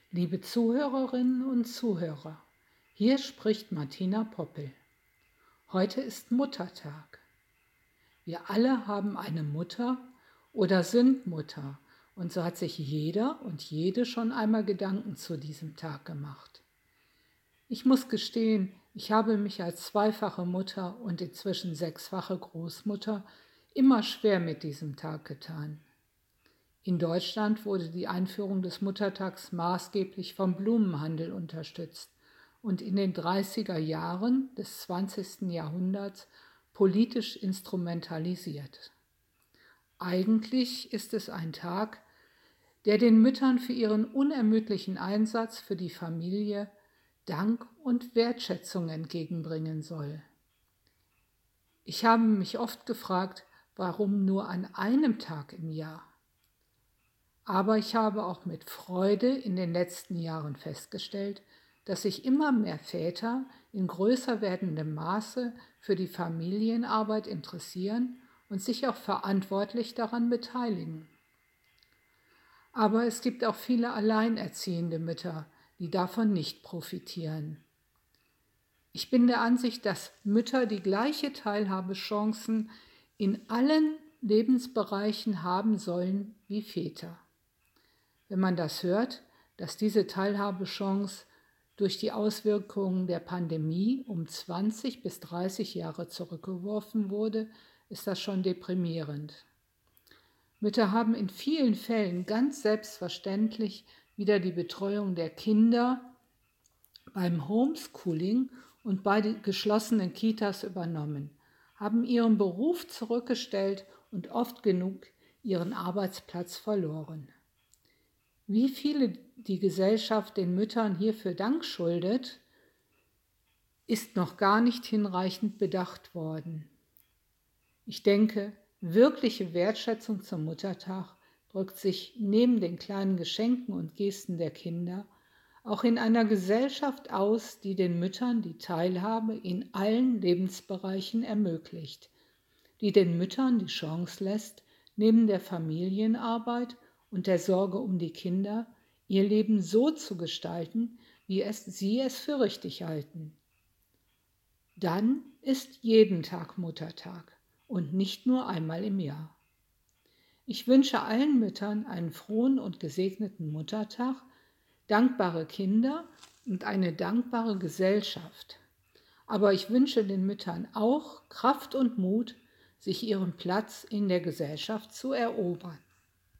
Liebe Zuhörerinnen und Zuhörer, hier spricht Martina Poppel. Heute ist Muttertag. Wir alle haben eine Mutter oder sind Mutter und so hat sich jeder und jede schon einmal Gedanken zu diesem Tag gemacht. Ich muss gestehen, ich habe mich als zweifache Mutter und inzwischen sechsfache Großmutter immer schwer mit diesem Tag getan. In Deutschland wurde die Einführung des Muttertags maßgeblich vom Blumenhandel unterstützt und in den 30er Jahren des 20. Jahrhunderts politisch instrumentalisiert. Eigentlich ist es ein Tag, der den Müttern für ihren unermüdlichen Einsatz für die Familie Dank und Wertschätzung entgegenbringen soll. Ich habe mich oft gefragt, warum nur an einem Tag im Jahr? Aber ich habe auch mit Freude in den letzten Jahren festgestellt, dass sich immer mehr Väter in größer werdendem Maße für die Familienarbeit interessieren und sich auch verantwortlich daran beteiligen. Aber es gibt auch viele alleinerziehende Mütter, die davon nicht profitieren. Ich bin der Ansicht, dass Mütter die gleiche Teilhabechancen in allen Lebensbereichen haben sollen wie Väter. Wenn man das hört, dass diese Teilhabechance durch die Auswirkungen der Pandemie um 20 bis 30 Jahre zurückgeworfen wurde, ist das schon deprimierend. Mütter haben in vielen Fällen ganz selbstverständlich wieder die Betreuung der Kinder beim Homeschooling und bei den geschlossenen Kitas übernommen, haben ihren Beruf zurückgestellt und oft genug ihren Arbeitsplatz verloren. Wie viele die Gesellschaft den Müttern hierfür Dank schuldet, ist noch gar nicht hinreichend bedacht worden. Ich denke, wirkliche Wertschätzung zum Muttertag drückt sich neben den kleinen Geschenken und Gesten der Kinder auch in einer Gesellschaft aus, die den Müttern die Teilhabe in allen Lebensbereichen ermöglicht, die den Müttern die Chance lässt, neben der Familienarbeit und der Sorge um die Kinder ihr Leben so zu gestalten, wie sie es für richtig halten. Dann ist jeden Tag Muttertag und nicht nur einmal im Jahr. Ich wünsche allen Müttern einen frohen und gesegneten Muttertag, dankbare Kinder und eine dankbare Gesellschaft. Aber ich wünsche den Müttern auch Kraft und Mut, sich ihren Platz in der Gesellschaft zu erobern.